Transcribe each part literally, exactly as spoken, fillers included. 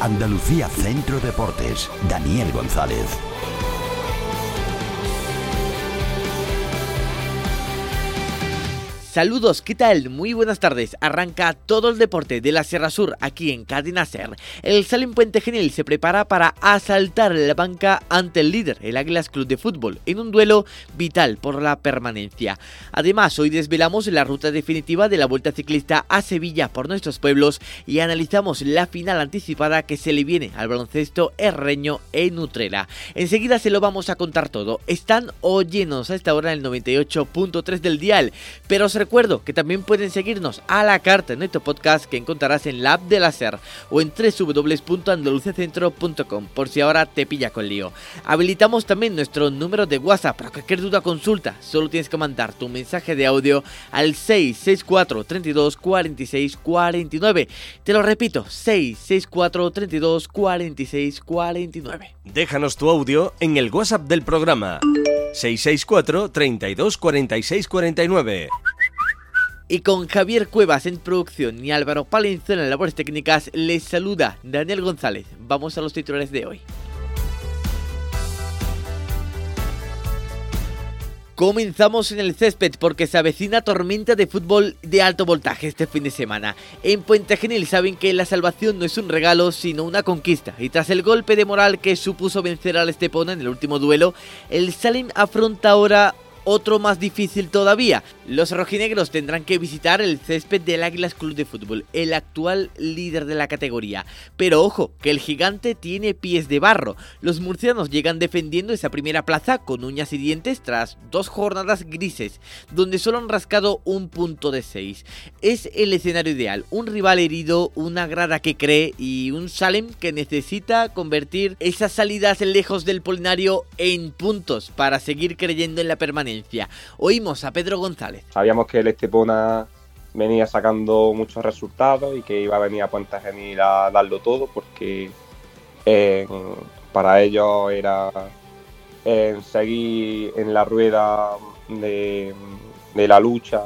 Andalucía Centro Deportes, Daniel González. Saludos, ¿qué tal? Muy buenas tardes. Arranca todo el deporte de la Sierra Sur aquí en Cadena Ser. El Salim Puente Genil se prepara para asaltar la banca ante el líder, el Águilas Club de Fútbol, en un duelo vital por la permanencia. Además, hoy desvelamos la ruta definitiva de la Vuelta Ciclista a Sevilla por nuestros pueblos y analizamos la final anticipada que se le viene al baloncesto herreño en Utrera. Enseguida se lo vamos a contar todo. Están oyéndonos a esta hora en el noventa y ocho punto tres del dial, pero se recuerdo que también pueden seguirnos a la carta en nuestro podcast que encontrarás en la app de la SER o en doble u doble u doble u punto andaluciacentro punto com por si ahora te pilla con lío. Habilitamos también nuestro número de WhatsApp para cualquier duda o consulta. Solo tienes que mandar tu mensaje de audio al seis seis cuatro, treinta y dos, cuarenta y seis, cuarenta y nueve. Te lo repito, seis seis cuatro, treinta y dos, cuarenta y seis, cuarenta y nueve. Déjanos tu audio en el WhatsApp del programa seis seis cuatro, treinta y dos, cuarenta y seis, cuarenta y nueve. Y con Javier Cuevas en producción y Álvaro Palenzuela en labores técnicas, les saluda Daniel González. Vamos a los titulares de hoy. Comenzamos en el césped porque se avecina tormenta de fútbol de alto voltaje este fin de semana. En Puente Genil saben que la salvación no es un regalo sino una conquista, y tras el golpe de moral que supuso vencer al Estepona en el último duelo, el Salim afronta ahora otro más difícil todavía. Los rojinegros tendrán que visitar el césped del Águilas Club de Fútbol, el actual líder de la categoría. Pero ojo, que el gigante tiene pies de barro. Los murcianos llegan defendiendo esa primera plaza con uñas y dientes tras dos jornadas grises, donde solo han rascado un punto de seis. Es el escenario ideal, un rival herido, una grada que cree y un Salem que necesita convertir esas salidas lejos del Polinario en puntos para seguir creyendo en la permanencia. Oímos a Pedro González. Sabíamos que el Estepona venía sacando muchos resultados y que iba a venir a Puente Genil a darlo todo, porque eh, para ellos era eh, seguir en la rueda de, de la lucha,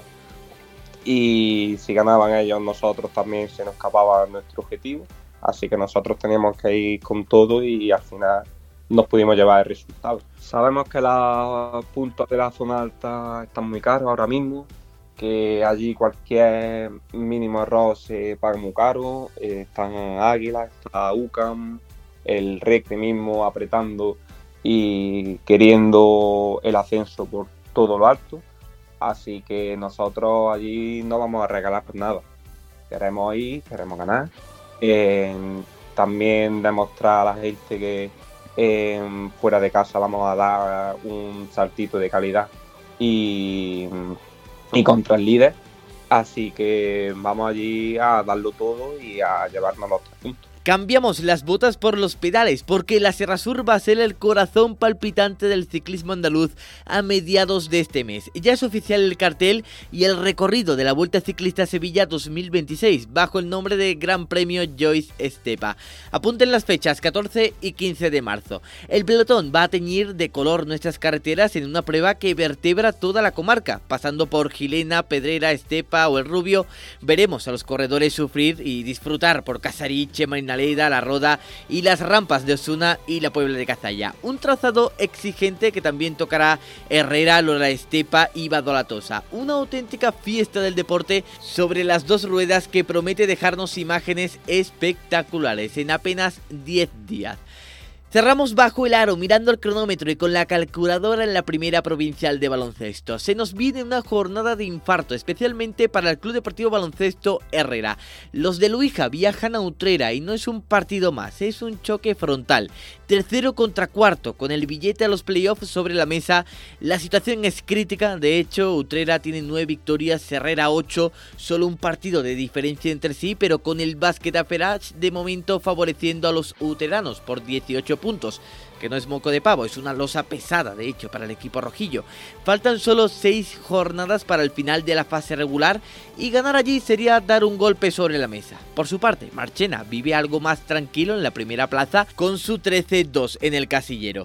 y si ganaban ellos, nosotros también se nos escapaba nuestro objetivo. Así que nosotros teníamos que ir con todo y al final nos pudimos llevar el resultado. Sabemos que los puntos de la zona alta están muy caros ahora mismo, que allí cualquier mínimo error se paga muy caro. Eh, están Águilas, está U C A M, el Recre mismo apretando y queriendo el ascenso por todo lo alto. Así que nosotros allí no vamos a regalar por nada. Queremos ir, queremos ganar. Eh, también demostrar a la gente que Eh, fuera de casa vamos a dar un saltito de calidad y, y contra el líder, así que vamos allí a darlo todo y a llevarnos los tres puntos. Cambiamos las botas por los pedales porque la Sierra Sur va a ser el corazón palpitante del ciclismo andaluz a mediados de este mes. Ya es oficial el cartel y el recorrido de la Vuelta Ciclista Sevilla dos mil veintiséis bajo el nombre de Gran Premio Joyce Estepa. Apunten las fechas catorce y quince de marzo. El pelotón va a teñir de color nuestras carreteras en una prueba que vertebra toda la comarca, pasando por Gilena, Pedrera, Estepa o El Rubio. Veremos a los corredores sufrir y disfrutar por Casariche, Marinaleda, La Roda y las rampas de Osuna y la Puebla de Cazalla. Un trazado exigente que también tocará Herrera, Lola Estepa y Badolatosa. Una auténtica fiesta del deporte sobre las dos ruedas que promete dejarnos imágenes espectaculares en apenas diez días. Cerramos bajo el aro mirando el cronómetro y con la calculadora en la primera provincial de baloncesto. Se nos viene una jornada de infarto, especialmente para el Club Deportivo Baloncesto Herrera. Los de Luija viajan a Utrera y no es un partido más, es un choque frontal. Tercero contra cuarto, con el billete a los playoffs sobre la mesa. La situación es crítica, de hecho Utrera tiene nueve victorias, Herrera ocho, solo un partido de diferencia entre sí, pero con el básquet Aferach de momento favoreciendo a los uteranos por dieciocho puntos, que no es moco de pavo, es una losa pesada de hecho para el equipo rojillo. Faltan solo seis jornadas para el final de la fase regular y ganar allí sería dar un golpe sobre la mesa. Por su parte, Marchena vive algo más tranquilo en la primera plaza con su trece dos en el casillero.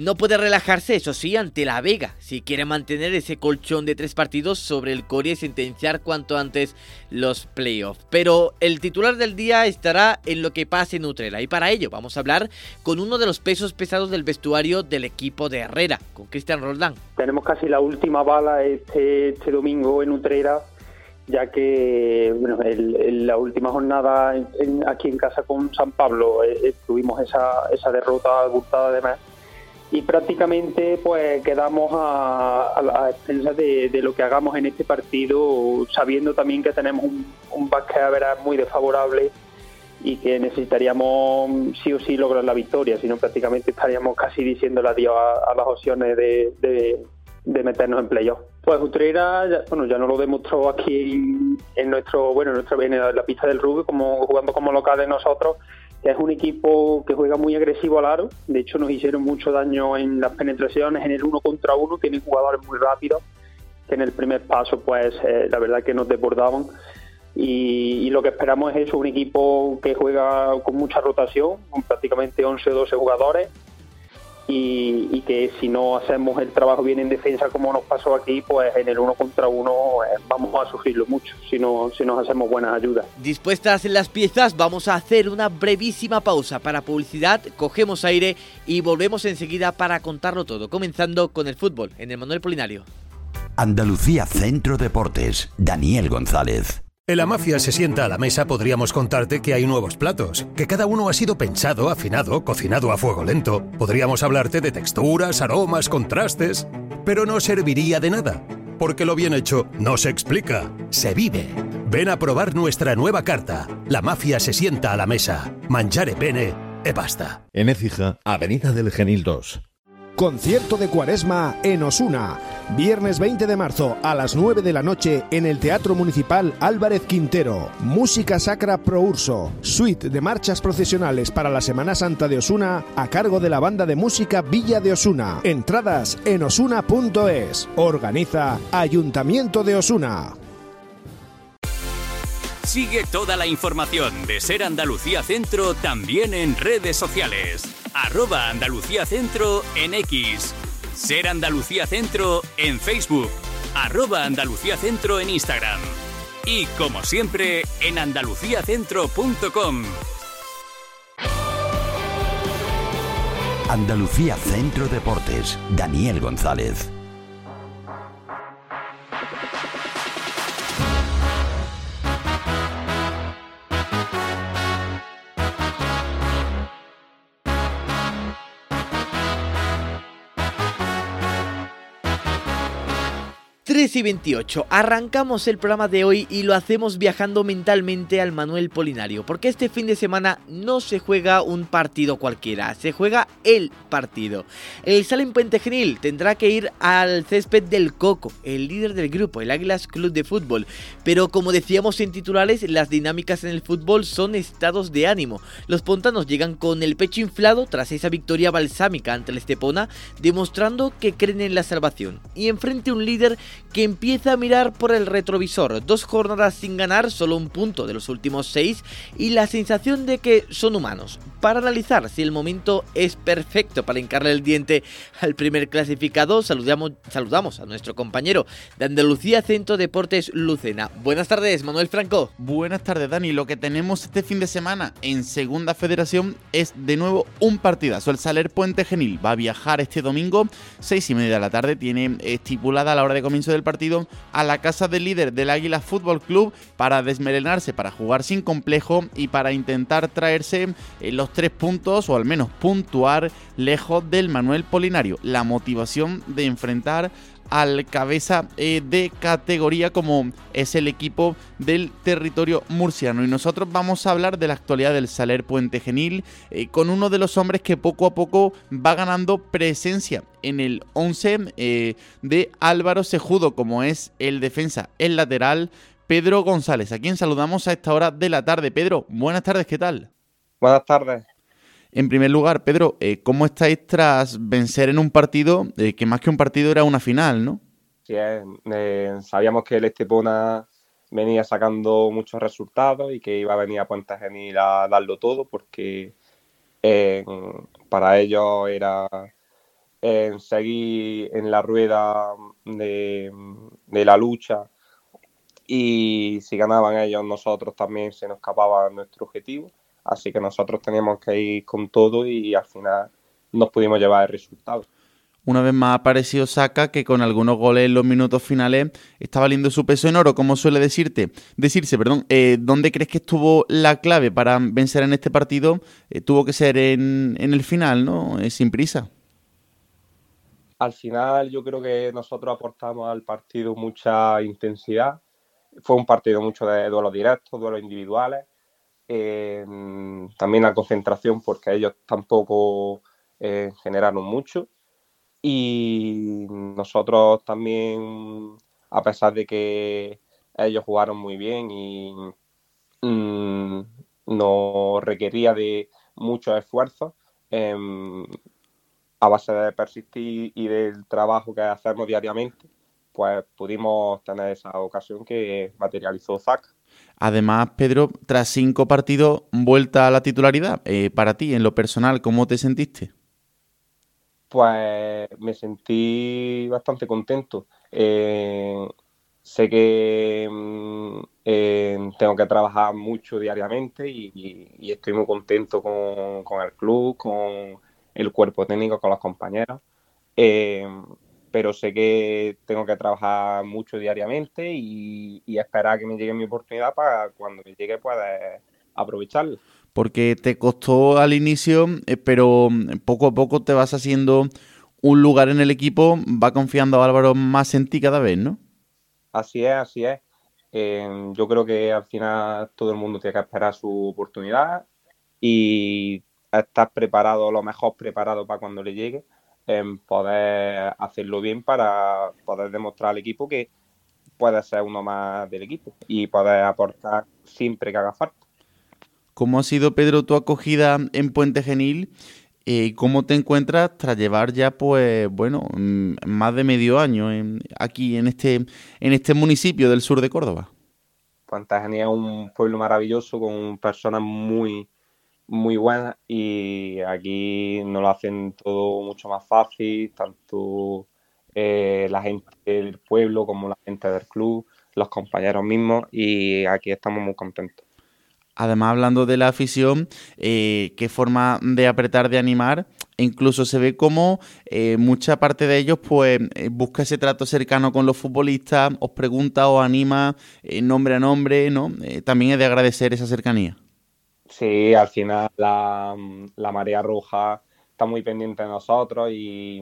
No puede relajarse, eso sí, ante la Vega, si quiere mantener ese colchón de tres partidos sobre el Coria y sentenciar cuanto antes los playoffs. Pero el titular del día estará en lo que pase en Utrera, y para ello vamos a hablar con uno de los pesos pesados del vestuario del equipo de Herrera, con Cristian Roldán. Tenemos casi la última bala este, este domingo en Utrera, ya que bueno, el, el, la última jornada en, en, aquí en casa con San Pablo eh, tuvimos esa, esa derrota abultada de más y prácticamente pues quedamos a, a, a expensas de, de lo que hagamos en este partido, sabiendo también que tenemos un, un basket average muy desfavorable y que necesitaríamos sí o sí lograr la victoria, si no prácticamente estaríamos casi diciéndole adiós a, a las opciones de, de, de meternos en playoff. Pues Utrera, ya, bueno, ya nos lo demostró aquí en nuestro, bueno, en nuestra en la pista del rugby, como jugando como locales nosotros, que es un equipo que juega muy agresivo al aro. De hecho, nos hicieron mucho daño en las penetraciones, en el uno contra uno. Tienen jugadores muy rápidos, que en el primer paso, pues, eh, la verdad que nos desbordaban. Y, y lo que esperamos es eso, un equipo que juega con mucha rotación, con prácticamente once o doce jugadores. Y, y que si no hacemos el trabajo bien en defensa como nos pasó aquí, pues en el uno contra uno eh, vamos a sufrirlo mucho si no si nos hacemos buenas ayudas. Dispuestas las piezas, vamos a hacer una brevísima pausa para publicidad, cogemos aire y volvemos enseguida para contarlo todo, comenzando con el fútbol en el Manuel Polinario. Andalucía Centro Deportes, Daniel González. En La Mafia se sienta a la mesa podríamos contarte que hay nuevos platos, que cada uno ha sido pensado, afinado, cocinado a fuego lento. Podríamos hablarte de texturas, aromas, contrastes, pero no serviría de nada, porque lo bien hecho no se explica, se vive. Ven a probar nuestra nueva carta. La Mafia se sienta a la mesa. Mangiare bene e basta. En Écija, Avenida del Genil dos. Concierto de Cuaresma en Osuna. Viernes veinte de marzo a las nueve de la noche en el Teatro Municipal Álvarez Quintero. Música sacra pro urso. Suite de marchas procesionales para la Semana Santa de Osuna a cargo de la banda de música Villa de Osuna. Entradas en osuna punto es. Organiza Ayuntamiento de Osuna. Sigue toda la información de Ser Andalucía Centro también en redes sociales. Arroba Andalucía Centro en X. Ser Andalucía Centro en Facebook. Arroba Andalucía Centro en Instagram. Y como siempre, en andalucía centro punto com. Andalucía Centro Deportes, Daniel González. tres y veintiocho, arrancamos el programa de hoy y lo hacemos viajando mentalmente al Manuel Polinario, porque este fin de semana no se juega un partido cualquiera, se juega el partido. El Salem Puente Genil tendrá que ir al césped del Coco, el líder del grupo, el Águilas Club de Fútbol, pero como decíamos en titulares, las dinámicas en el fútbol son estados de ánimo. Los pontanos llegan con el pecho inflado tras esa victoria balsámica ante el Estepona, demostrando que creen en la salvación, y enfrente un líder que empieza a mirar por el retrovisor. Dos jornadas sin ganar, solo un punto de los últimos seis y la sensación de que son humanos. Para analizar si el momento es perfecto para hincarle el diente al primer clasificado, saludamos, saludamos a nuestro compañero de Andalucía Centro Deportes Lucena. Buenas tardes, Manuel Franco. Buenas tardes, Dani. Lo que tenemos este fin de semana en Segunda Federación es de nuevo un partidazo. El Saler Puente Genil va a viajar este domingo, seis y media de la tarde. Tiene estipulada la hora de comienzo del partido a la casa del líder del Águila Fútbol Club para desmelenarse, para jugar sin complejo y para intentar traerse eh, los tres puntos o al menos puntuar lejos del Manuel Polinario. La motivación de enfrentar al cabeza eh, de categoría como es el equipo del territorio murciano. Y nosotros vamos a hablar de la actualidad del Saler Puente Genil eh, con uno de los hombres que poco a poco va ganando presencia en el once eh, de Álvaro Sejudo, como es el defensa, el lateral Pedro González, a quien saludamos a esta hora de la tarde. Pedro, buenas tardes, ¿qué tal? Buenas tardes. En primer lugar, Pedro, eh, ¿cómo estáis tras vencer en un partido eh, que más que un partido era una final, ¿no? Sí, eh, eh, sabíamos que el Estepona venía sacando muchos resultados y que iba a venir a Puente Genil a darlo todo porque eh, para ellos era en seguir en la rueda de, de la lucha, y si ganaban ellos, nosotros también se nos escapaba nuestro objetivo. Así que nosotros teníamos que ir con todo y al final nos pudimos llevar el resultado. Una vez más ha aparecido Saka, que con algunos goles en los minutos finales está valiendo su peso en oro, como suele decirte, decirse. Perdón. Eh, ¿Dónde crees que estuvo la clave para vencer en este partido? Eh, tuvo que ser en, en el final, ¿no? Eh, sin prisa. Al final yo creo que nosotros aportamos al partido mucha intensidad. Fue un partido mucho de duelos directos, duelos individuales. Eh, también la concentración, porque ellos tampoco eh, generaron mucho. Y nosotros también, a pesar de que ellos jugaron muy bien y mmm, nos requería de mucho esfuerzo, eh, a base de persistir y del trabajo que hacemos diariamente, pues pudimos tener esa ocasión que materializó Saka. Además, Pedro, tras cinco partidos, vuelta a la titularidad. Eh, para ti, en lo personal, ¿cómo te sentiste? Pues me sentí bastante contento. Eh, sé que eh, tengo que trabajar mucho diariamente y, y, y estoy muy contento con, con el club, con el cuerpo técnico, con los compañeros. Eh, pero sé que tengo que trabajar mucho diariamente y, y esperar que me llegue mi oportunidad para cuando me llegue poder aprovecharla. Porque te costó al inicio, eh, pero poco a poco te vas haciendo un lugar en el equipo, va confiando Álvaro más en ti cada vez, ¿no? Así es, así es. Eh, yo creo que al final todo el mundo tiene que esperar su oportunidad y estar preparado, lo mejor preparado para cuando le llegue, en poder hacerlo bien para poder demostrar al equipo que puede ser uno más del equipo y poder aportar siempre que haga falta. ¿Cómo ha sido, Pedro, tu acogida en Puente Genil? ¿Y cómo te encuentras tras llevar ya, pues, bueno, más de medio año en, aquí en este, en este municipio del sur de Córdoba? Puente Genil es un pueblo maravilloso con personas muy, muy buenas y aquí nos lo hacen todo mucho más fácil, tanto eh, la gente del pueblo como la gente del club, los compañeros mismos, y aquí estamos muy contentos. Además, hablando de la afición, eh, qué forma de apretar, de animar, e incluso se ve como eh, mucha parte de ellos pues eh, busca ese trato cercano con los futbolistas, os pregunta, os anima, eh, nombre a nombre, ¿no? Eh, también es de agradecer esa cercanía. Sí, al final la, la Marea Roja está muy pendiente de nosotros y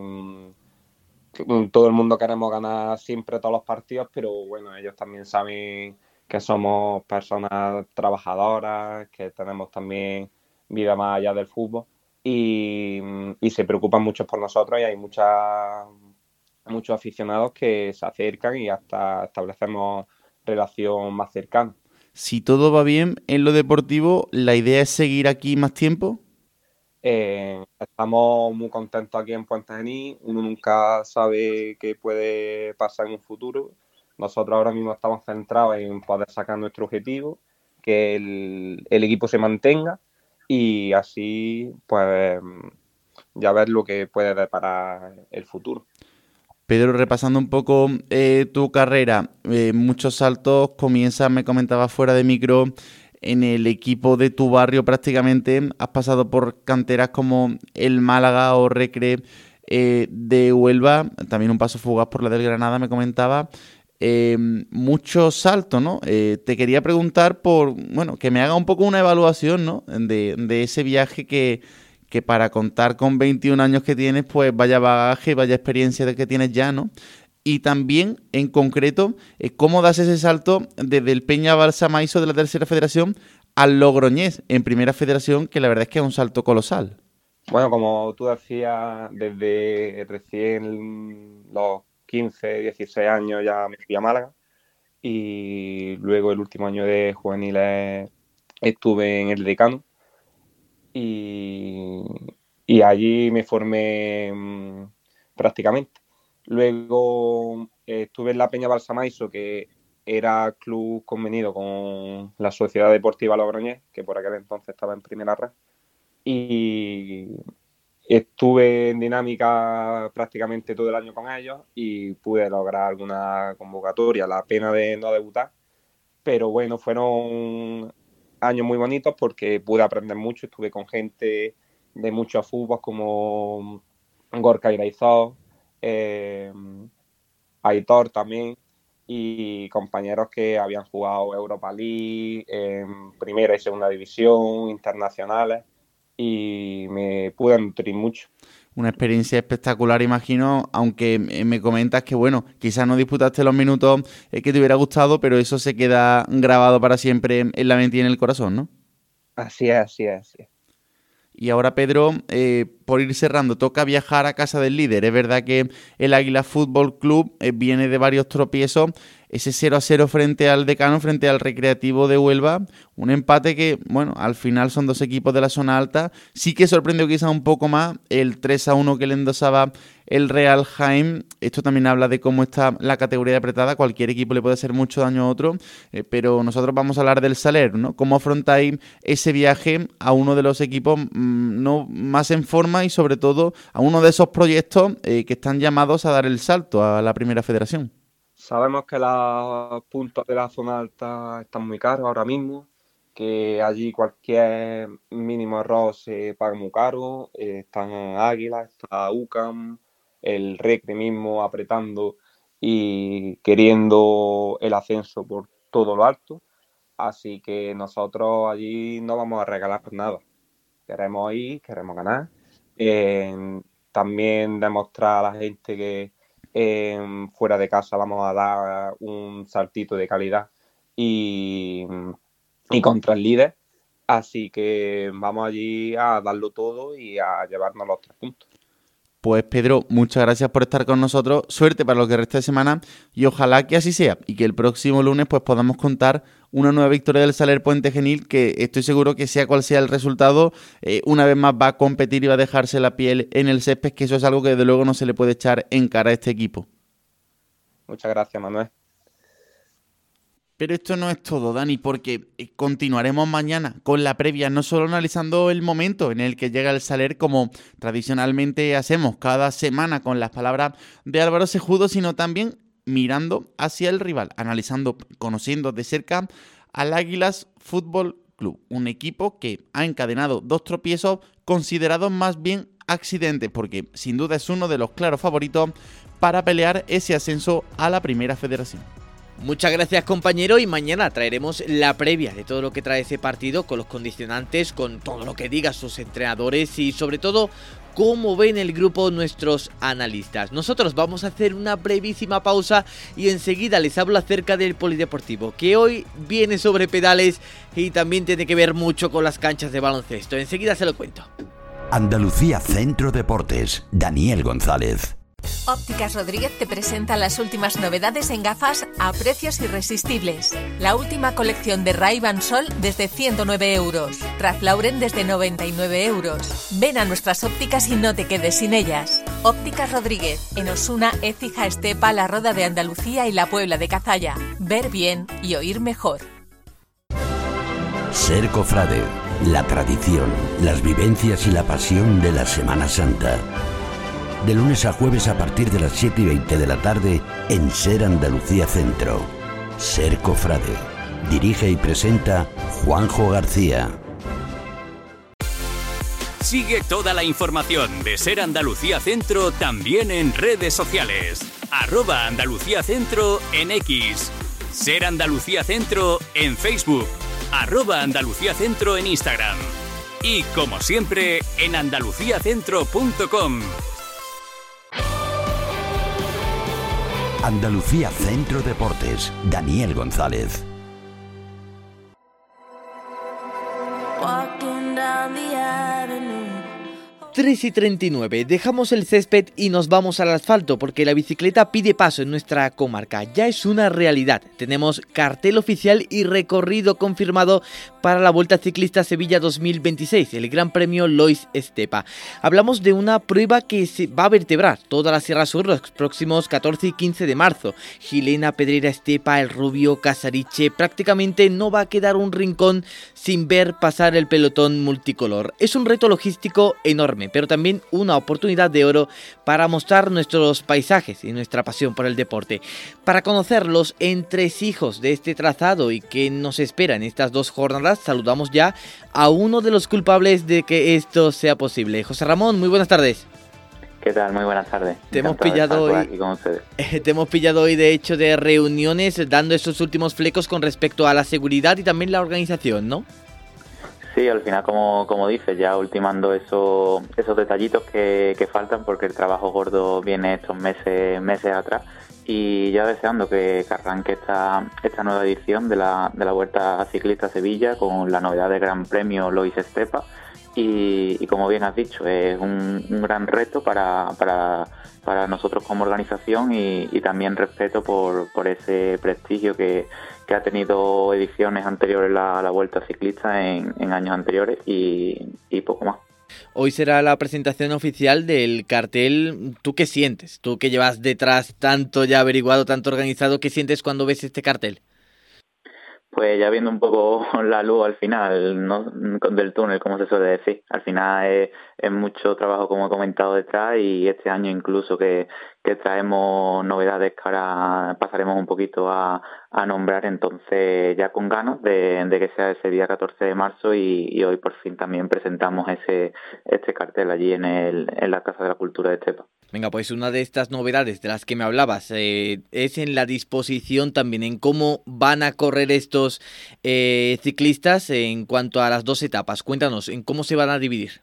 mm, todo el mundo queremos ganar siempre todos los partidos, pero bueno, ellos también saben que somos personas trabajadoras, que tenemos también vida más allá del fútbol y, y se preocupan mucho por nosotros y hay mucha, muchos aficionados que se acercan y hasta establecemos relación más cercana. Si todo va bien en lo deportivo, ¿la idea es seguir aquí más tiempo? Eh, estamos muy contentos aquí en Puente Genil. Uno nunca sabe qué puede pasar en un futuro. Nosotros ahora mismo estamos centrados en poder sacar nuestro objetivo, que el, el equipo se mantenga y así pues ya ver lo que puede deparar el futuro. Pedro, repasando un poco eh, tu carrera, eh, muchos saltos, comienzas, me comentabas fuera de micro, en el equipo de tu barrio prácticamente, has pasado por canteras como el Málaga o Recre eh, de Huelva, también un paso fugaz por la del Granada, me comentaba. Eh, muchos saltos, ¿no? Eh, te quería preguntar por, bueno, que me haga un poco una evaluación, ¿no? De, de ese viaje que, que para contar con veintiún años que tienes, pues vaya bagaje, vaya experiencia de que tienes ya, ¿no? Y también, en concreto, eh, ¿cómo das ese salto desde el Peña Balsamaiso de la Tercera Federación al Logroñés en Primera Federación, que la verdad es que es un salto colosal? Bueno, como tú decías, desde recién los quince, dieciséis años ya me fui a Málaga y luego el último año de juveniles estuve en el Decano y, y allí me formé mmm, prácticamente. Luego eh, estuve en la Peña Balsamaiso, que era club convenido con la Sociedad Deportiva Logroñés, que por aquel entonces estaba en primera red. Y, estuve en dinámica prácticamente todo el año con ellos y pude lograr alguna convocatoria, la pena de no debutar, pero bueno, fueron años muy bonitos porque pude aprender mucho, estuve con gente de muchos fútbol como Gorka Iraizó, eh, Aitor también, y compañeros que habían jugado Europa League, en primera y segunda división, internacionales, y me pude nutrir mucho. Una experiencia espectacular, imagino, aunque me comentas que, bueno, quizás no disputaste los minutos que te hubiera gustado, pero eso se queda grabado para siempre en la mente y en el corazón, ¿no? Así es, así es, así es. Y ahora, Pedro, eh, por ir cerrando, toca viajar a casa del líder. Es verdad que el Águila Fútbol Club eh, viene de varios tropiezos. Ese cero a cero frente al Decano, frente al Recreativo de Huelva. Un empate que, bueno, al final son dos equipos de la zona alta. Sí que sorprendió quizá un poco más el tres a uno que le endosaba el Real Jaén. Esto también habla de cómo está la categoría apretada. Cualquier equipo le puede hacer mucho daño a otro. Eh, pero nosotros vamos a hablar del Saler, ¿no? ¿Cómo afrontáis ese viaje a uno de los equipos mmm, no más en forma y sobre todo a uno de esos proyectos eh, que están llamados a dar el salto a la Primera Federación? Sabemos que los puntos de la zona alta están muy caros ahora mismo, que allí cualquier mínimo error se paga muy caro. Eh, están Águila, está U C A M, el Recre mismo apretando y queriendo el ascenso por todo lo alto. Así que nosotros allí no vamos a regalar por nada. Queremos ir, queremos ganar. Eh, también demostrar a la gente que Eh, fuera de casa vamos a dar un saltito de calidad y, y contra el líder, así que vamos allí a darlo todo y a llevarnos los tres puntos. Pues Pedro, muchas gracias por estar con nosotros, suerte para lo que resta de semana y ojalá que así sea y que el próximo lunes pues podamos contar una nueva victoria del Saler Puente Genil, que estoy seguro que sea cual sea el resultado, eh, una vez más va a competir y va a dejarse la piel en el césped, que eso es algo que desde luego no se le puede echar en cara a este equipo. Muchas gracias, Manuel. Pero esto no es todo, Dani, porque continuaremos mañana con la previa, no solo analizando el momento en el que llega el Saler, como tradicionalmente hacemos cada semana con las palabras de Álvaro Sejudo, sino también mirando hacia el rival, analizando, conociendo de cerca al Águilas Fútbol Club, un equipo que ha encadenado dos tropiezos considerados más bien accidentes, porque sin duda es uno de los claros favoritos para pelear ese ascenso a la Primera Federación. Muchas gracias, compañero, y mañana traeremos la previa de todo lo que trae ese partido, con los condicionantes, con todo lo que digan sus entrenadores y sobre todo cómo ven el grupo nuestros analistas. Nosotros vamos a hacer una brevísima pausa y enseguida les hablo acerca del polideportivo, que hoy viene sobre pedales y también tiene que ver mucho con las canchas de baloncesto. Enseguida se lo cuento. Andalucía Centro Deportes, Daniel González. Ópticas Rodríguez te presenta las últimas novedades en gafas a precios irresistibles. La última colección de Ray-Ban Sol desde ciento nueve euros. Ralph Lauren desde noventa y nueve euros. Ven a nuestras ópticas y no te quedes sin ellas. Ópticas Rodríguez, en Osuna, Écija, Estepa, La Roda de Andalucía y la Puebla de Cazalla. Ver bien y oír mejor. Ser Cofrade, la tradición, las vivencias y la pasión de la Semana Santa. De lunes a jueves a partir de las siete y veinte de la tarde en Ser Andalucía Centro. Ser Cofrade. Dirige y presenta Juanjo García. Sigue toda la información de Ser Andalucía Centro también en redes sociales. Arroba Andalucía Centro en X. Ser Andalucía Centro en Facebook. Arroba Andalucía Centro en Instagram. Y como siempre, en andalucía centro punto com. Andalucía Centro Deportes, Daniel González. tres y treinta y nueve, dejamos el césped y nos vamos al asfalto porque la bicicleta pide paso en nuestra comarca, ya es una realidad. Tenemos cartel oficial y recorrido confirmado para la Vuelta Ciclista Sevilla dos mil veintiséis, el Gran Premio Lois Estepa. Hablamos de una prueba que se va a vertebrar toda la Sierra Sur los próximos catorce y quince de marzo. Gilena, Pedrera, Estepa, El Rubio, Casariche, prácticamente no va a quedar un rincón sin ver pasar el pelotón multicolor. Es un reto logístico enorme carne, pero también una oportunidad de oro para mostrar nuestros paisajes y nuestra pasión por el deporte. Para conocer los entresijos de este trazado y qué nos espera en estas dos jornadas, saludamos ya a uno de los culpables de que esto sea posible. José Ramón, muy buenas tardes. ¿Qué tal? Muy buenas tardes. Te hemos pillado hoy, aquí con ustedes. Te hemos pillado hoy de hecho de reuniones dando estos últimos flecos con respecto a la seguridad y también la organización, ¿no? Sí, al final, como, como dices, ya ultimando eso, esos detallitos que, que faltan, porque el trabajo gordo viene estos meses meses atrás, y ya deseando que, que arranque esta, esta nueva edición de la, de la Vuelta Ciclista a Sevilla con la novedad del Gran Premio Lois Estepa. Y, y como bien has dicho, es un, un gran reto para, para, para nosotros como organización y, y también respeto por, por ese prestigio que, que ha tenido ediciones anteriores a la, la Vuelta Ciclista en, en años anteriores y, y poco más. Hoy será la presentación oficial del cartel. ¿Tú qué sientes? Tú que llevas detrás tanto ya averiguado, tanto organizado, ¿qué sientes cuando ves este cartel? Pues ya viendo un poco la luz al final, ¿no? Del túnel, como se suele decir. Al final es, es mucho trabajo, como he comentado, detrás, y este año incluso que, que traemos novedades que ahora pasaremos un poquito a, a nombrar, entonces ya con ganas de, de que sea ese día catorce de marzo y, y hoy por fin también presentamos ese este cartel allí en, el, en la Casa de la Cultura de Estepa. Venga, pues una de estas novedades de las que me hablabas eh, es en la disposición también, en cómo van a correr estos eh, ciclistas en cuanto a las dos etapas. Cuéntanos, ¿en cómo se van a dividir?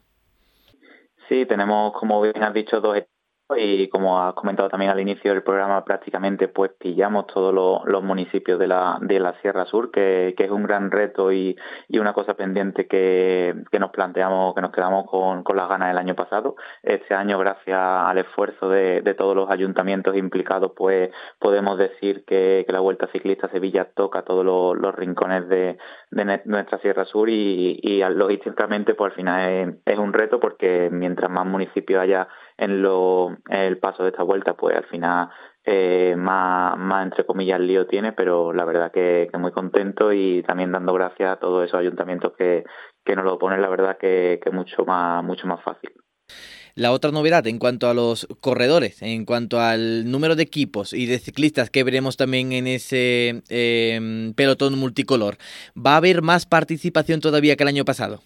Sí, tenemos, como bien has dicho, dos etapas y como has comentado también al inicio del programa, prácticamente pues pillamos todos los, los municipios de la de la Sierra Sur, que, que es un gran reto y, y una cosa pendiente que, que nos planteamos, que nos quedamos con, con las ganas el año pasado. Este año, gracias al esfuerzo de, de todos los ayuntamientos implicados, pues podemos decir que, que la Vuelta Ciclista a Sevilla toca todos los, los rincones de, de nuestra Sierra Sur y, y logísticamente pues al final es, es un reto, porque mientras más municipios haya en lo, el paso de esta vuelta, pues al final eh, más, más entre comillas lío tiene, pero la verdad que, que muy contento y también dando gracias a todos esos ayuntamientos que, que nos lo ponen, la verdad que, que mucho más, mucho más fácil. La otra novedad en cuanto a los corredores, en cuanto al número de equipos y de ciclistas que veremos también en ese eh, pelotón multicolor, ¿va a haber más participación todavía que el año pasado?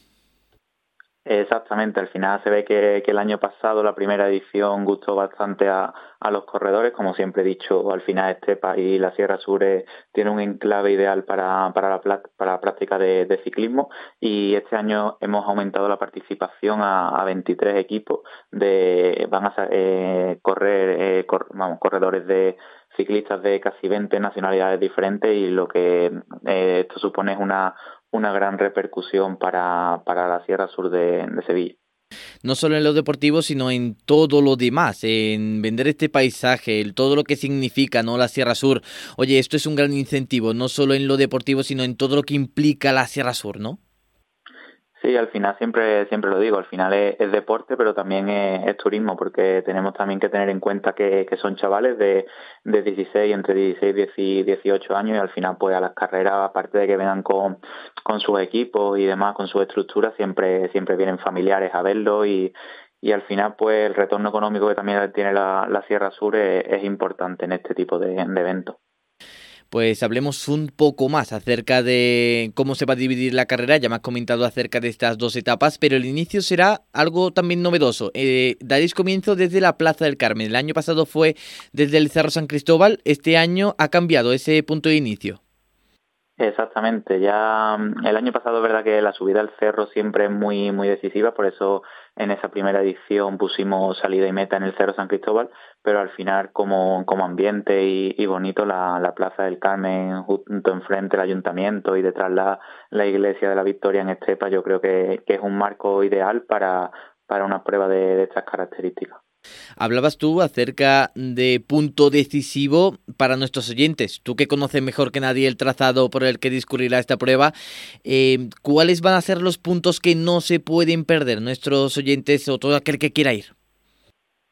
Exactamente, al final se ve que, que el año pasado la primera edición gustó bastante a, a los corredores. Como siempre he dicho, al final Estepa y la Sierra Sur eh, tiene un enclave ideal para, para, la, para la práctica de, de ciclismo, y este año hemos aumentado la participación a, a veintitrés equipos. De, van a eh, correr eh, cor, vamos, corredores de ciclistas de casi veinte nacionalidades diferentes, y lo que eh, esto supone es una una gran repercusión para, para la Sierra Sur de, de Sevilla. No solo en lo deportivo, sino en todo lo demás, en vender este paisaje, el, todo lo que significa, ¿no?, la Sierra Sur. Oye, esto es un gran incentivo, no solo en lo deportivo, sino en todo lo que implica la Sierra Sur, ¿no? Sí, al final siempre siempre lo digo, al final es, es deporte, pero también es, es turismo, porque tenemos también que tener en cuenta que, que son chavales de, de dieciséis, entre dieciséis y dieciocho años, y al final pues a las carreras, aparte de que vengan con, con sus equipos y demás, con sus estructuras, siempre siempre vienen familiares a verlo, y, y al final pues el retorno económico que también tiene la, la Sierra Sur es, es importante en este tipo de, de eventos. Pues hablemos un poco más acerca de cómo se va a dividir la carrera. Ya me has comentado acerca de estas dos etapas, pero el inicio será algo también novedoso. Eh, daréis comienzo desde la Plaza del Carmen. El año pasado fue desde el Cerro San Cristóbal. Este año ha cambiado ese punto de inicio. Exactamente, ya el año pasado es verdad que la subida al cerro siempre es muy muy decisiva, por eso en esa primera edición pusimos salida y meta en el Cerro San Cristóbal, pero al final como, como ambiente y, y bonito la, la Plaza del Carmen, junto enfrente el Ayuntamiento y detrás la, la Iglesia de la Victoria en Estepa, yo creo que, que es un marco ideal para, para una prueba de, de estas características. Hablabas tú acerca de punto decisivo para nuestros oyentes. Tú que conoces mejor que nadie el trazado por el que discurrirá esta prueba, eh, ¿cuáles van a ser los puntos que no se pueden perder nuestros oyentes o todo aquel que quiera ir?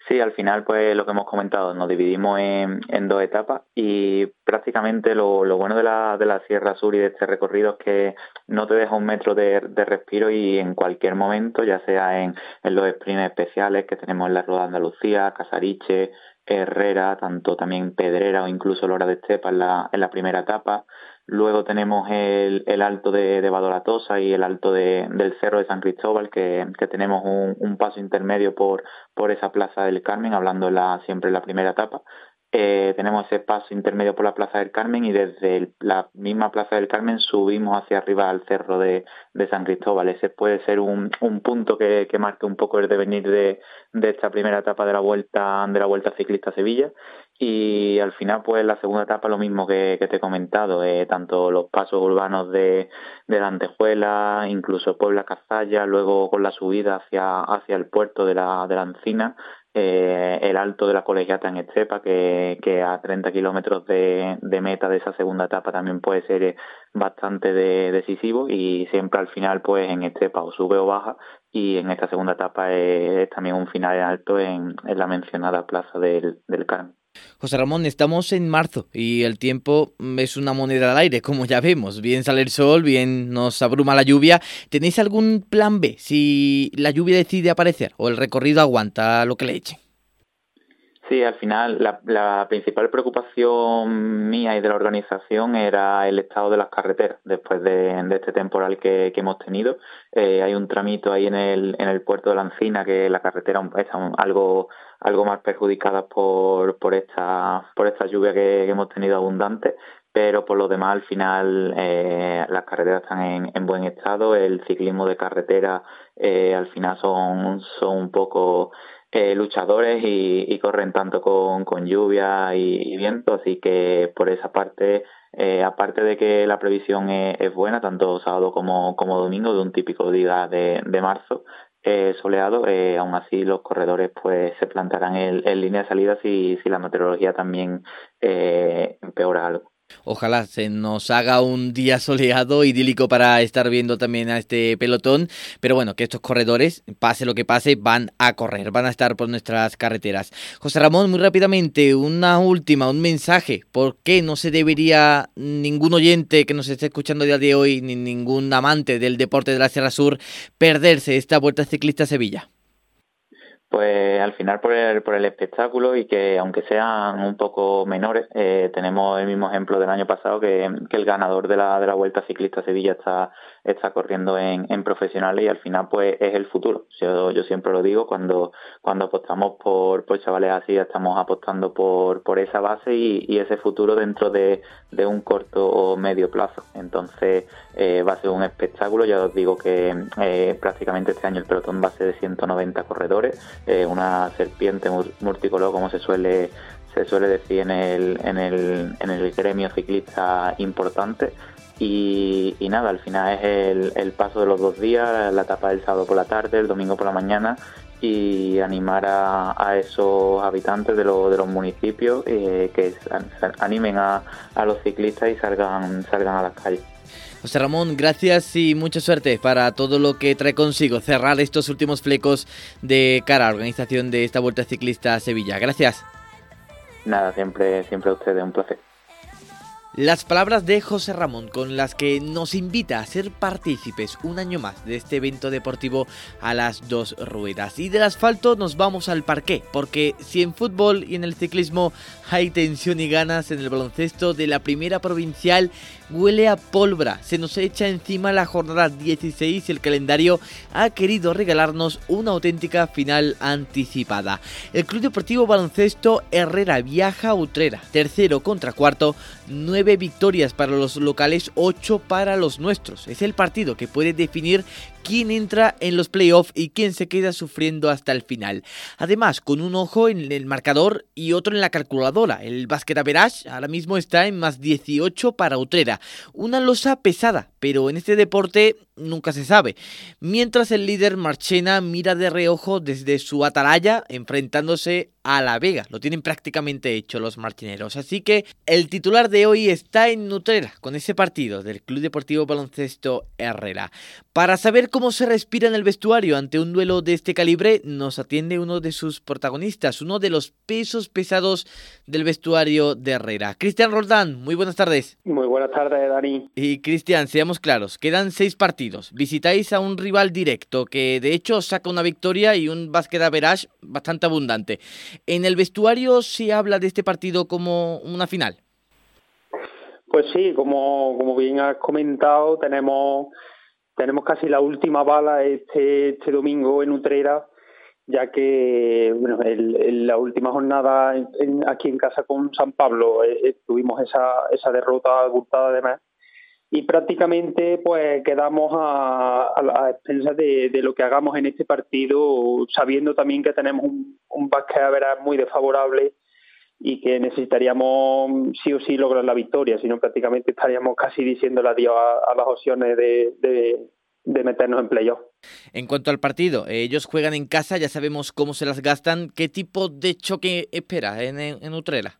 Sí, al final, pues lo que hemos comentado, nos dividimos en, en dos etapas y prácticamente lo, lo bueno de la, de la Sierra Sur y de este recorrido es que no te deja un metro de, de respiro y en cualquier momento, ya sea en, en los sprints especiales que tenemos en la Rueda de Andalucía, Casariche, Herrera, tanto también Pedrera o incluso Lora de Estepa en la, en la primera etapa. Luego tenemos el, el alto de, de Badolatosa y el alto de, del Cerro de San Cristóbal, que, que tenemos un, un paso intermedio por, por esa Plaza del Carmen, hablando la, siempre en la primera etapa. Eh, tenemos ese paso intermedio por la Plaza del Carmen y desde el, la misma Plaza del Carmen subimos hacia arriba al Cerro de, de San Cristóbal. Ese puede ser un, un punto que, que marque un poco el devenir de, de esta primera etapa de la Vuelta de la Vuelta Ciclista a Sevilla. Y al final, pues la segunda etapa lo mismo que, que te he comentado, eh, tanto los pasos urbanos de, de la Antejuela, incluso Puebla Cazalla, luego con la subida hacia, hacia el puerto de la, de la Encina, eh, el alto de la Colegiata en Estepa, que, que a treinta kilómetros de, de meta de esa segunda etapa también puede ser bastante de, decisivo, y siempre al final pues en Estepa o sube o baja, y en esta segunda etapa es, es también un final alto en, en la mencionada Plaza del, del Carmen. José Ramón, estamos en marzo y el tiempo es una moneda al aire, como ya vemos. Bien sale el sol, bien nos abruma la lluvia. ¿Tenéis algún plan B si la lluvia decide aparecer o el recorrido aguanta lo que le echen? Sí, al final la, la principal preocupación mía y de la organización era el estado de las carreteras después de, de este temporal que, que hemos tenido. Eh, hay un tramito ahí en el, en el puerto de la Encina que la carretera está un, algo algo más perjudicada por por esta por esta lluvia que, que hemos tenido abundante, pero por lo demás al final eh, las carreteras están en, en buen estado. El ciclismo de carretera eh, al final son son un poco Eh, luchadores y, y corren tanto con, con lluvia y, y viento, así que por esa parte, eh, aparte de que la previsión es, es buena, tanto sábado como, como domingo, de un típico día de, de marzo eh, soleado, eh, aún así los corredores pues se plantarán en, en línea de salida si, si la meteorología también eh, empeora algo. Ojalá se nos haga un día soleado, idílico para estar viendo también a este pelotón, pero bueno, que estos corredores, pase lo que pase, van a correr, van a estar por nuestras carreteras. José Ramón, muy rápidamente, una última, un mensaje. ¿Por qué no se debería ningún oyente que nos esté escuchando a día de hoy, ni ningún amante del deporte de la Sierra Sur, perderse esta Vuelta Ciclista a Sevilla? Pues al final por el, por el espectáculo, y que aunque sean un poco menores, eh, tenemos el mismo ejemplo del año pasado, que, que el ganador de la de la Vuelta Ciclista a Sevilla está está corriendo en, en profesionales, y al final pues es el futuro. Yo, yo siempre lo digo, cuando cuando apostamos por, por chavales así, estamos apostando por, por esa base y, y ese futuro dentro de, de un corto o medio plazo. Entonces eh, va a ser un espectáculo. Ya os digo que eh, prácticamente este año el pelotón va a ser de ciento noventa corredores, eh, una serpiente multicolor, como se suele se suele decir en el en el en el gremio ciclista importante. Y, y nada, al final es el, el paso de los dos días, la etapa del sábado por la tarde, el domingo por la mañana, y animar a, a esos habitantes de, lo, de los municipios eh, que animen a, a los ciclistas y salgan salgan a las calles. José Ramón, gracias y mucha suerte para todo lo que trae consigo cerrar estos últimos flecos de cara a la organización de esta Vuelta Ciclista a Sevilla. Gracias. Nada, siempre, siempre a ustedes, un placer. Las palabras de José Ramón, con las que nos invita a ser partícipes un año más de este evento deportivo a las dos ruedas. Y del asfalto nos vamos al parqué, porque si en fútbol y en el ciclismo hay tensión y ganas, en el baloncesto de la primera provincial huele a pólvora. Se nos echa encima la jornada dieciséis y el calendario ha querido regalarnos una auténtica final anticipada. El Club Deportivo Baloncesto Herrera viaja a Utrera, tercero contra cuarto, nueve victorias para los locales, ocho para los nuestros. Es el partido que puede definir quién entra en los playoffs y quién se queda sufriendo hasta el final. Además, con un ojo en el marcador y otro en la calculadora, el Básquet Average ahora mismo está en más dieciocho para Utrera. Una losa pesada, pero en este deporte nunca se sabe. Mientras el líder Marchena mira de reojo desde su atalaya enfrentándose a La Vega. Lo tienen prácticamente hecho los marchineros. Así que el titular de hoy está en Utrera con ese partido del Club Deportivo Baloncesto Herrera. Para saber cómo cómo se respira en el vestuario ante un duelo de este calibre? Nos atiende uno de sus protagonistas, uno de los pesos pesados del vestuario de Herrera. Cristian Roldán, muy buenas tardes. Muy buenas tardes, Dani. Y Cristian, seamos claros, quedan seis partidos. Visitáis a un rival directo que de hecho saca una victoria y un básquet average bastante abundante. ¿En el vestuario se habla de este partido como una final? Pues sí, como, como bien has comentado, tenemos, tenemos casi la última bala este, este domingo en Utrera, ya que bueno, el, el, la última jornada en, en, aquí en casa con San Pablo eh, tuvimos esa, esa derrota abultada de más y prácticamente pues quedamos a, a, a expensas de, de lo que hagamos en este partido, sabiendo también que tenemos un, un básquet average muy desfavorable y que necesitaríamos sí o sí lograr la victoria, si no prácticamente estaríamos casi diciéndole adiós a, a las opciones de, de, de meternos en playoff. En cuanto al partido, ellos juegan en casa, ya sabemos cómo se las gastan. ¿Qué tipo de choque espera en, en Utrera?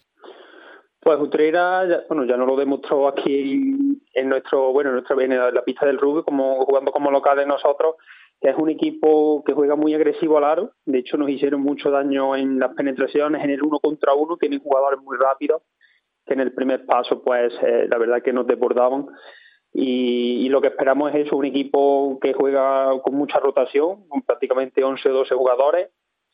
Pues Utrera, ya, bueno, ya nos lo demostró aquí en nuestro, bueno, en nuestra en la pista del rugby, como jugando como locales nosotros, que es un equipo que juega muy agresivo al aro. De hecho, nos hicieron mucho daño en las penetraciones, en el uno contra uno. Tienen jugadores muy rápidos, que en el primer paso, pues, eh, la verdad que nos desbordaban. Y, y lo que esperamos es eso, un equipo que juega con mucha rotación, con prácticamente once o doce jugadores,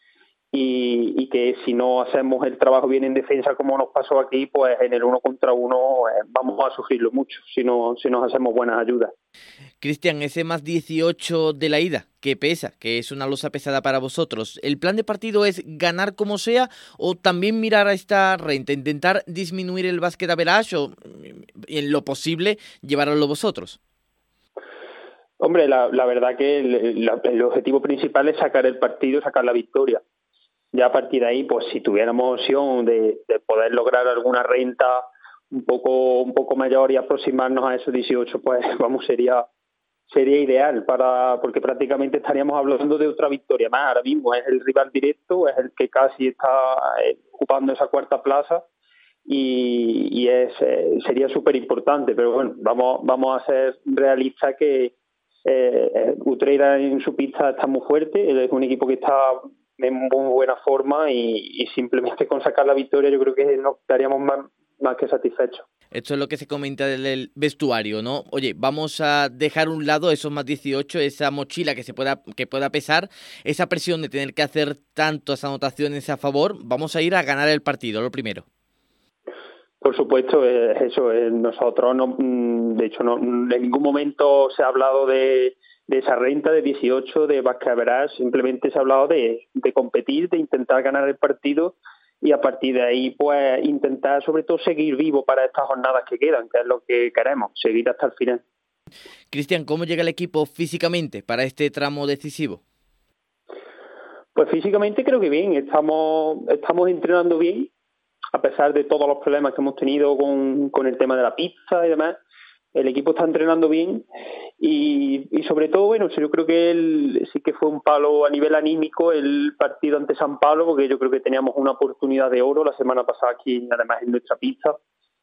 y, y que si no hacemos el trabajo bien en defensa como nos pasó aquí, pues en el uno contra uno eh, vamos a sufrirlo mucho si no si nos hacemos buenas ayudas. Cristian, ese más dieciocho de la ida, que pesa, que es una losa pesada para vosotros. ¿El plan de partido es ganar como sea o también mirar a esta renta, intentar disminuir el básquet average o en lo posible llevarlo vosotros? Hombre, la, la verdad que el, la, el objetivo principal es sacar el partido, sacar la victoria. Ya a partir de ahí, pues si tuviéramos opción de, de poder lograr alguna renta un poco un poco mayor y aproximarnos a esos dieciocho, pues vamos, sería sería ideal, para porque prácticamente estaríamos hablando de otra victoria más. Ahora mismo es el rival directo, es el que casi está ocupando esa cuarta plaza y, y es eh, sería súper importante, pero bueno, vamos vamos a ser realistas que eh, Utrera en su pista está muy fuerte, es un equipo que está en muy buena forma y, y simplemente con sacar la victoria yo creo que nos estaríamos más, más que satisfechos. Esto es lo que se comenta del vestuario, ¿no? Oye, vamos a dejar a un lado esos más dieciocho, esa mochila que se pueda que pueda pesar, esa presión de tener que hacer tantas anotaciones a favor. Vamos a ir a ganar el partido, lo primero. Por supuesto, es eso. Es nosotros, no, de hecho, no, en ningún momento se ha hablado de de esa renta de dieciocho, de básquet average, simplemente se ha hablado de, de competir, de intentar ganar el partido y a partir de ahí pues intentar sobre todo seguir vivo para estas jornadas que quedan, que es lo que queremos, seguir hasta el final. Cristian, ¿cómo llega el equipo físicamente para este tramo decisivo? Pues físicamente creo que bien, estamos, estamos entrenando bien, a pesar de todos los problemas que hemos tenido con, con el tema de la pizza y demás. El equipo está entrenando bien y, y sobre todo, bueno, yo creo que el, sí que fue un palo a nivel anímico el partido ante San Pablo, porque yo creo que teníamos una oportunidad de oro la semana pasada aquí, además en nuestra pista.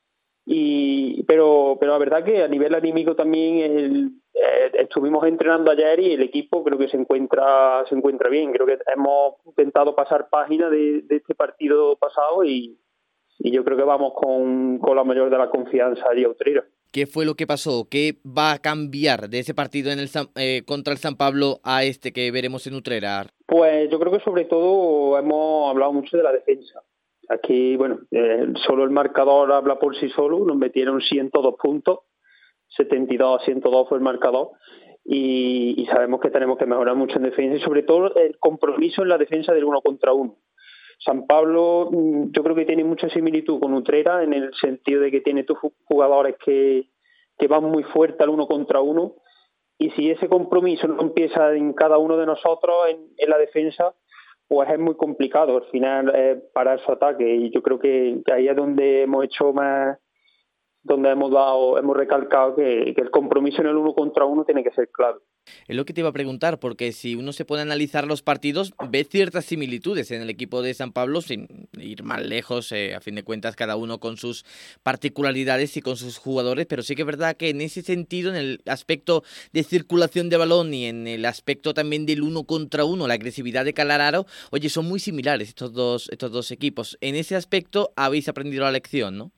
Y, pero, pero la verdad que a nivel anímico también el, eh, estuvimos entrenando ayer y el equipo creo que se encuentra se encuentra bien. Creo que hemos intentado pasar página de, de este partido pasado y, y yo creo que vamos con, con la mayor de la confianza allí a Utrera. ¿Qué fue lo que pasó? ¿Qué va a cambiar de ese partido en el eh, contra el San Pablo a este que veremos en Utrera? Pues yo creo que sobre todo hemos hablado mucho de la defensa. Aquí, bueno, eh, solo el marcador habla por sí solo. Nos metieron ciento dos puntos, setenta y dos a ciento dos fue el marcador. Y, y sabemos que tenemos que mejorar mucho en defensa y sobre todo el compromiso en la defensa del uno contra uno. San Pablo yo creo que tiene mucha similitud con Utrera en el sentido de que tiene tus jugadores que, que van muy fuerte al uno contra uno y si ese compromiso no empieza en cada uno de nosotros en, en la defensa, pues es muy complicado al final eh, parar su ataque y yo creo que, que ahí es donde hemos hecho más donde hemos dado, hemos recalcado que, que el compromiso en el uno contra uno tiene que ser clave. Es lo que te iba a preguntar, porque si uno se pone a analizar los partidos, ve ciertas similitudes en el equipo de San Pablo, sin ir más lejos, eh, a fin de cuentas cada uno con sus particularidades y con sus jugadores, pero sí que es verdad que en ese sentido, en el aspecto de circulación de balón y en el aspecto también del uno contra uno, la agresividad de Calararo, oye, son muy similares estos dos, estos dos equipos. En ese aspecto habéis aprendido la lección, ¿no?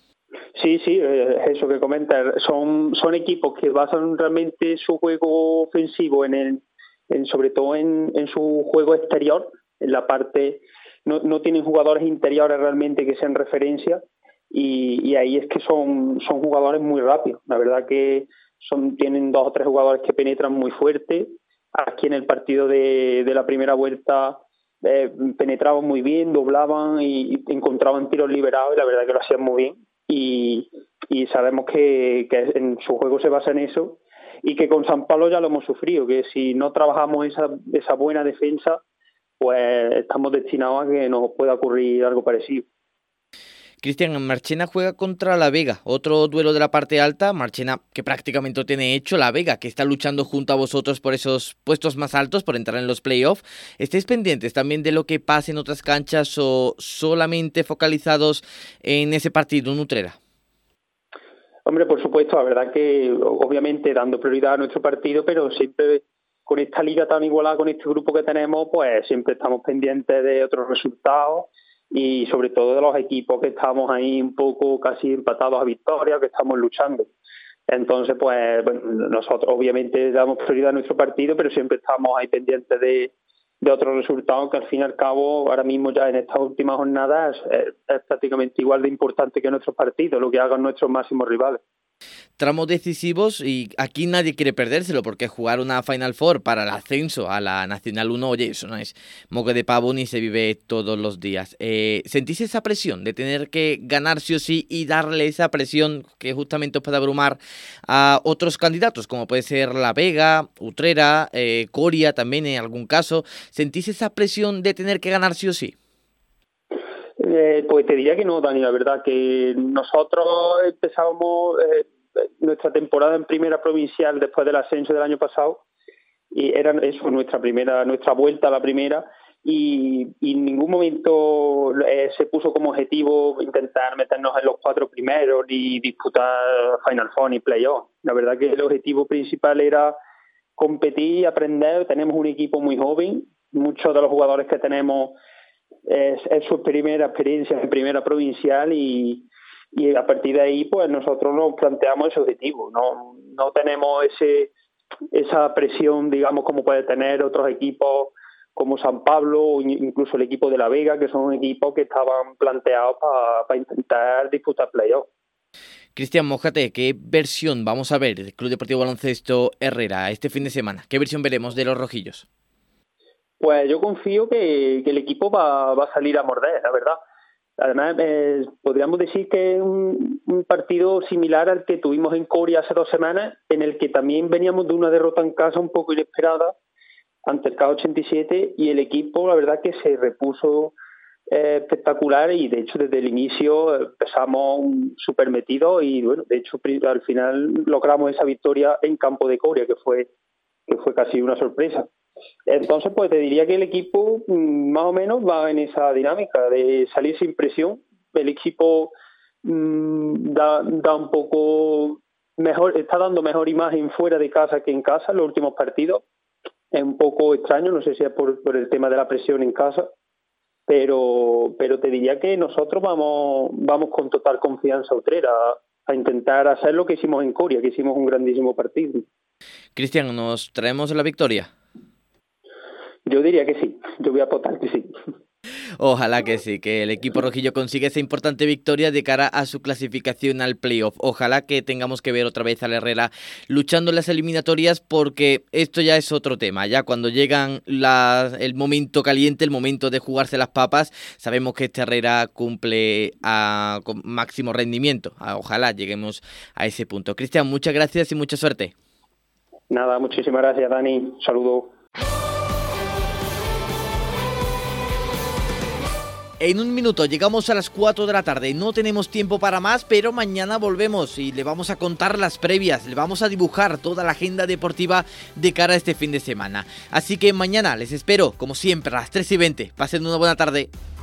Sí, sí, es eso que comentas. Son, son equipos que basan realmente su juego ofensivo en el, en, sobre todo en, en su juego exterior, en la parte, no, no tienen jugadores interiores realmente que sean referencia, y, y ahí es que son, son jugadores muy rápidos. La verdad que son, tienen dos o tres jugadores que penetran muy fuerte. Aquí en el partido de, de la primera vuelta eh, penetraban muy bien, doblaban y encontraban tiros liberados, y la verdad que lo hacían muy bien. Y, y sabemos que, que en su juego se basa en eso, y que con San Pablo ya lo hemos sufrido, que si no trabajamos esa, esa buena defensa, pues estamos destinados a que nos pueda ocurrir algo parecido. Cristian, Marchena juega contra La Vega, otro duelo de la parte alta. Marchena que prácticamente lo tiene hecho, La Vega que está luchando junto a vosotros por esos puestos más altos, por entrar en los playoffs. ¿Estáis pendientes también de lo que pase en otras canchas o solamente focalizados en ese partido en Utrera? Hombre, por supuesto, la verdad que obviamente dando prioridad a nuestro partido, pero siempre con esta liga tan igualada, con este grupo que tenemos, pues siempre estamos pendientes de otros resultados, y sobre todo de los equipos que estamos ahí un poco casi empatados a victoria, que estamos luchando. Entonces, pues bueno, nosotros obviamente damos prioridad a nuestro partido, pero siempre estamos ahí pendientes de, de otros resultados que al fin y al cabo, ahora mismo ya en estas últimas jornadas, es, es prácticamente igual de importante que nuestros partidos, lo que hagan nuestros máximos rivales. Tramos decisivos, y aquí nadie quiere perdérselo, porque jugar una Final Four para el ascenso a la Nacional uno, oye, eso no es moco de pavo ni se vive todos los días. Eh, ¿Sentís esa presión de tener que ganar sí o sí y darle esa presión que justamente os puede abrumar a otros candidatos, como puede ser La Vega, Utrera, eh, Coria también en algún caso? ¿Sentís esa presión de tener que ganar sí o sí? Eh, pues te diría que no, Dani, la verdad que nosotros empezábamos eh, nuestra temporada en primera provincial después del ascenso del año pasado, y era eso, nuestra primera, nuestra vuelta a la primera, y, y en ningún momento eh, se puso como objetivo intentar meternos en los cuatro primeros ni disputar Final Four ni Playoff. La verdad que el objetivo principal era competir y aprender. Tenemos un equipo muy joven, muchos de los jugadores que tenemos Es, es su primera experiencia en primera provincial, y, y a partir de ahí pues nosotros nos planteamos ese objetivo. No, no tenemos ese esa presión, digamos, como puede tener otros equipos como San Pablo o incluso el equipo de La Vega, que son equipos que estaban planteados para pa intentar disputar playoffs. Cristian, mójate, ¿qué versión vamos a ver del Club Deportivo Baloncesto Herrera este fin de semana? ¿Qué versión veremos de los rojillos? Pues yo confío que, que el equipo va, va a salir a morder, la verdad. Además, eh, podríamos decir que es un, un partido similar al que tuvimos en Coria hace dos semanas, en el que también veníamos de una derrota en casa un poco inesperada ante el K ochenta y siete, y el equipo, la verdad, que se repuso eh, espectacular, y de hecho desde el inicio empezamos súper metidos, y bueno, de hecho al final logramos esa victoria en campo de Coria, que fue, que fue casi una sorpresa. Entonces, pues te diría que el equipo más o menos va en esa dinámica de salir sin presión. El equipo mmm, da, da un poco mejor, está dando mejor imagen fuera de casa que en casa en los últimos partidos. Es un poco extraño, no sé si es por, por el tema de la presión en casa, pero pero te diría que nosotros vamos vamos con total confianza a Utrera a, a intentar hacer lo que hicimos en Coria, que hicimos un grandísimo partido. Cristian, ¿nos traemos la victoria? Yo diría que sí, yo voy a apostar que sí. Ojalá que sí, que el equipo rojillo consiga esa importante victoria de cara a su clasificación al playoff. Ojalá que tengamos que ver otra vez al Herrera luchando en las eliminatorias, porque esto ya es otro tema. Ya cuando llegan la, el momento caliente, el momento de jugarse las papas, sabemos que este Herrera cumple a, con máximo rendimiento. Ojalá lleguemos a ese punto. Cristian, muchas gracias y mucha suerte. Nada, muchísimas gracias, Dani. Saludos. En un minuto llegamos a las cuatro de la tarde, no tenemos tiempo para más, pero mañana volvemos y le vamos a contar las previas, le vamos a dibujar toda la agenda deportiva de cara a este fin de semana. Así que mañana les espero, como siempre, a las tres y veinte. Pasen una buena tarde.